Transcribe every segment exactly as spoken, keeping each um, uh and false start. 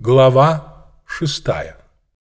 Глава шестая.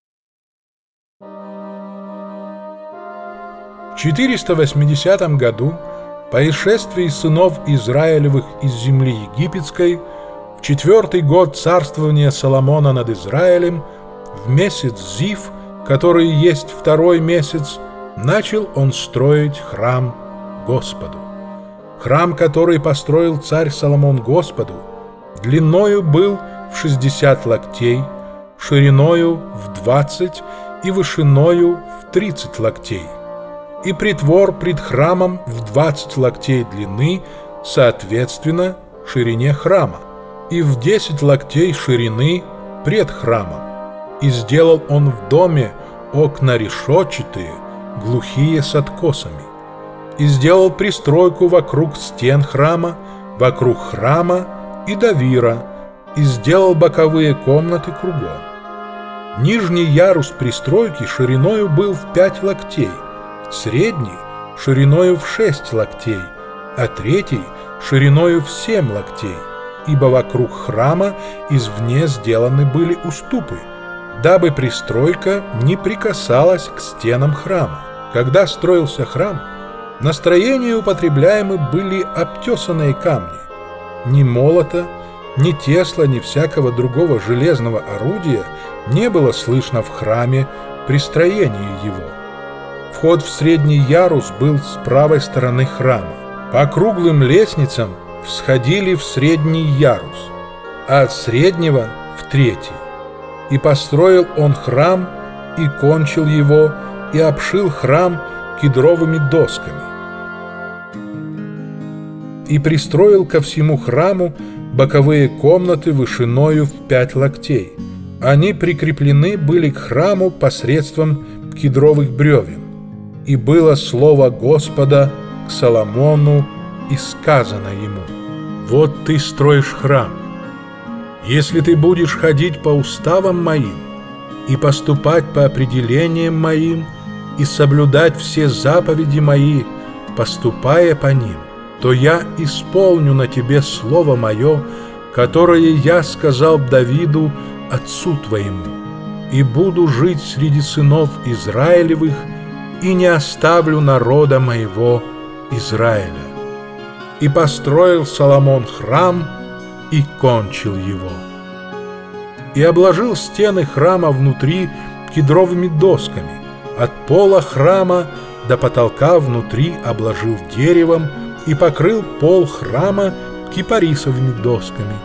В четыреста восьмидесятом году, по исшествии сынов Израилевых из земли египетской, в четвертый год царствования Соломона над Израилем, в месяц Зив, который есть второй месяц, начал он строить храм Господу. Храм, который построил царь Соломон Господу, длиною был в шестьдесят локтей, шириною в двадцать и вышиною в тридцать локтей, и притвор пред храмом в двадцать локтей длины, соответственно ширине храма, и в десять локтей ширины пред храмом. И сделал он в доме окна решетчатые, глухие с откосами. И сделал пристройку вокруг стен храма, вокруг храма и давира, и сделал боковые комнаты кругом. Нижний ярус пристройки шириною был в пять локтей, средний шириною в шесть локтей, а третий шириною в семь локтей, ибо вокруг храма извне сделаны были уступы, дабы пристройка не прикасалась к стенам храма. Когда строился храм, на строение употребляемы были обтесанные камни. Ни молота, ни тесла, ни всякого другого железного орудия не было слышно в храме при строении его. Вход в средний ярус был с правой стороны храма. По круглым лестницам всходили в средний ярус, а от среднего в третий. И построил он храм, и кончил его, и обшил храм кедровыми досками. И пристроил ко всему храму боковые комнаты вышиною в пять локтей. Они прикреплены были к храму посредством кедровых бревен. И было слово Господа к Соломону, и сказано ему: «Вот ты строишь храм. Если ты будешь ходить по уставам моим и поступать по определениям моим и соблюдать все заповеди мои, поступая по ним, то я исполню на тебе слово мое, которое я сказал Давиду, отцу твоему, и буду жить среди сынов Израилевых, и не оставлю народа моего Израиля». И построил Соломон храм, и кончил его. И обложил стены храма внутри кедровыми досками, от пола храма до потолка внутри обложил деревом, и покрыл пол храма кипарисовыми досками.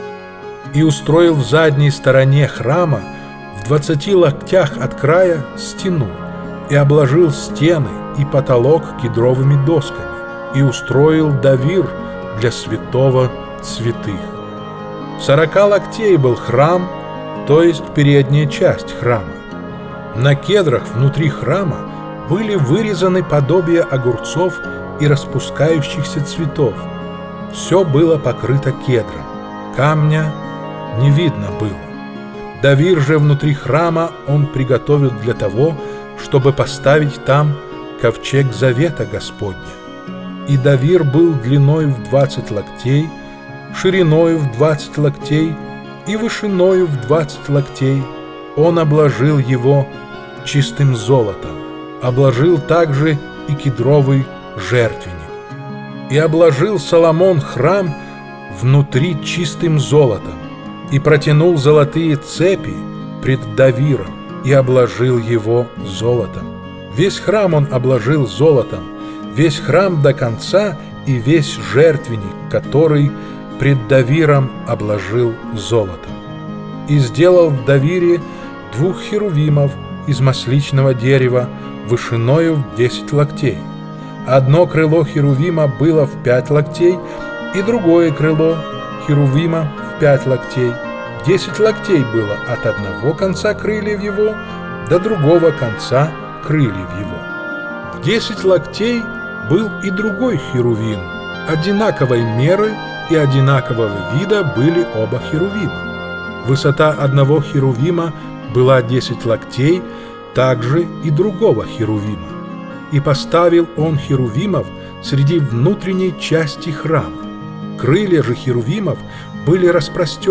И устроил в задней стороне храма в двадцати локтях от края стену, и обложил стены и потолок кедровыми досками, и устроил давир для святого святых. Сорока локтей был храм, то есть передняя часть храма. На кедрах внутри храма были вырезаны подобия огурцов и распускающихся цветов. Все было покрыто кедром, камня не видно было. Давир же внутри храма он приготовил для того, чтобы поставить там ковчег завета Господня. И давир был длиною в двадцать локтей, шириною в двадцать локтей и вышиною в двадцать локтей. Он обложил его чистым золотом, обложил также и кедровый жертвенник. И обложил Соломон храм внутри чистым золотом, и протянул золотые цепи пред давиром, и обложил его золотом. Весь храм он обложил золотом, весь храм до конца, и весь жертвенник, который пред давиром обложил золотом. И сделал в давире двух херувимов из масличного дерева вышиною в десять локтей. Одно крыло херувима было в пять локтей, и другое крыло херувима в пять локтей. Десять локтей было от одного конца крыльев его до другого конца крыльев его. В десять локтей был и другой херувим, одинаковой меры и одинакового вида были оба херувима. Высота одного херувима была десять локтей, также и другого херувима. И поставил он херувимов среди внутренней части храма. Крылья же херувимов были распростерты,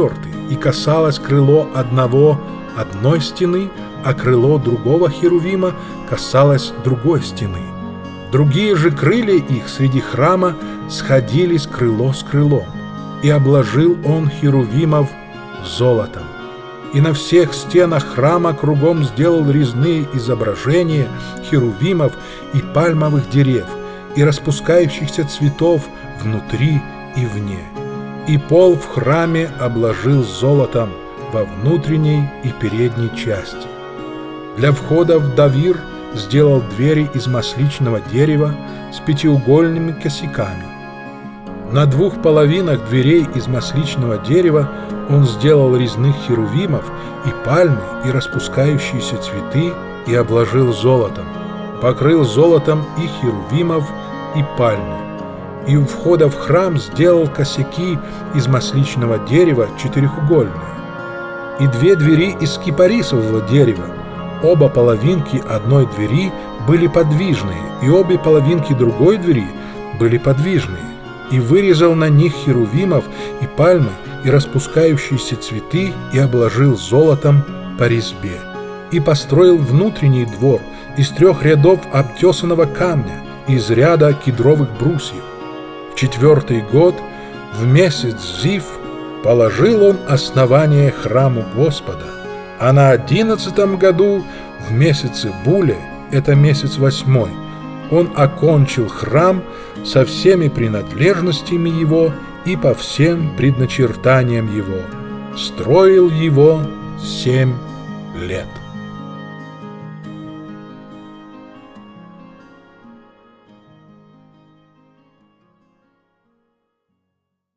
и касалось крыло одного одной стены, а крыло другого херувима касалось другой стены. Другие же крылья их среди храма сходились крыло с крылом, и обложил он херувимов золотом. И на всех стенах храма кругом сделал резные изображения херувимов и пальмовых дерев, и распускающихся цветов внутри и вне. И пол в храме обложил золотом во внутренней и передней части. Для входа в давир сделал двери из масличного дерева с пятиугольными косяками. На двух половинах дверей из масличного дерева он сделал резных херувимов и пальмы, и распускающиеся цветы, и обложил золотом, покрыл золотом и херувимов, и пальмы. И у входа в храм сделал косяки из масличного дерева четырехугольные. И две двери из кипарисового дерева. Оба половинки одной двери были подвижные, и обе половинки другой двери были подвижные. И вырезал на них херувимов и пальмы, и распускающиеся цветы, и обложил золотом по резьбе. И построил внутренний двор из трех рядов обтесанного камня, из ряда кедровых брусьев. В четвертый год, в месяц Зив, положил он основание храму Господа, а на одиннадцатом году, в месяце Буле, это месяц восьмой, он окончил храм со всеми принадлежностями его и по всем предначертаниям его. Строил его семь лет.